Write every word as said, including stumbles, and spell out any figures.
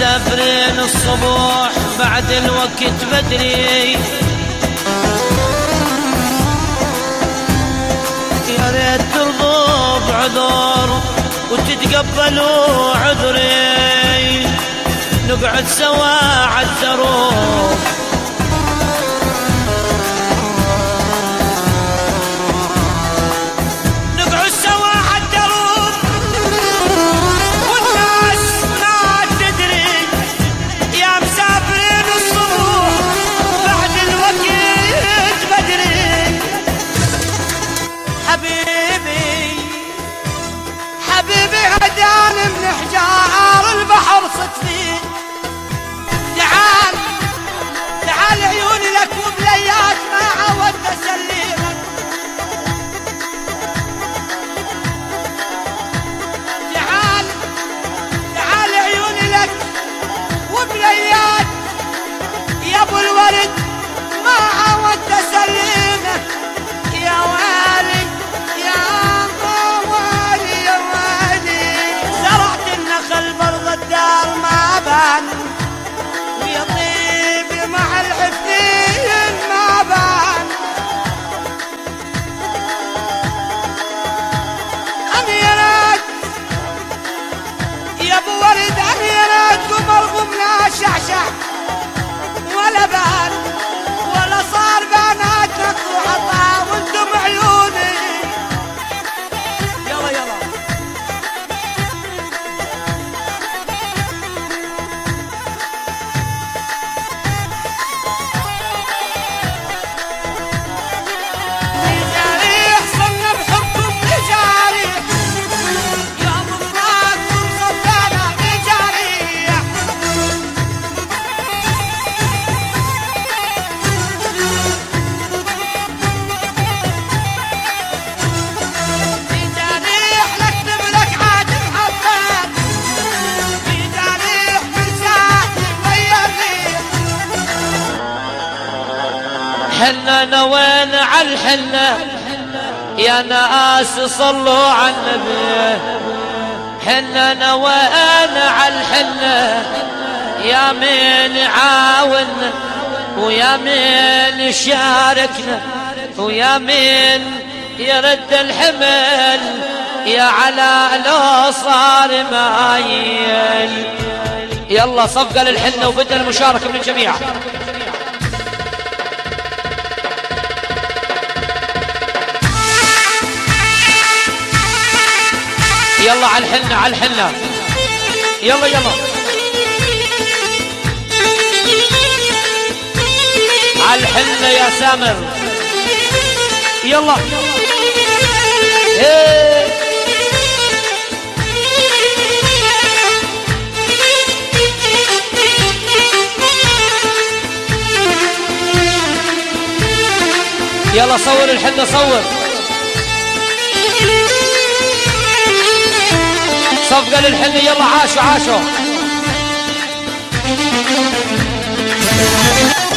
مسافرين الصبح بعد الوقت بدري، يا ريت ترضوا بعذر وتتقبلوا عذري، نقعد سوا عالدروب نقعد سوا عالدروب والناس ما تدري، يا مسافرين الصبح بعد الوقت بدري. حبيبي حبيبي هداني من حجار البحر صدفي، تعال تعال عيوني لك وبليات ما عودت اسليمك، تعال تعال عيوني لك وبليات يا ابو الورد ما عودت اسليمك، يا والي يا والي يا والي زرعت النخل برض الدار ما بان، ويا طيبي مع الحفين ما بان، أميرات يا ابو ورد أميرات قمر قمنا شعشع ولا بان، ولا صار بناتك وعطا وانتم عيوني. يلا يلا جاريح صرنا بحبكم بجاريح، يا مفراقكم صدقنا بجاريح، بجاريح نكتب لك عاد محبات، بجاريح مرسال غير ريح. حنا نوين عالحنة يا ناس صلوا عالنبي، حنا نوين عالحنة يا مين عاون ويا مين يشاركنا ويا مين يرد الحمل، يا على لو صار مايل. يلا صفقة للحنة وبدأ المشاركة من الجميع. يلا على الحنة على الحنة يلا يلا على الحنة يا سامر يلا إيه. يلا صور الحنة صور صفقة للحنة يلا عاشوا عاشوا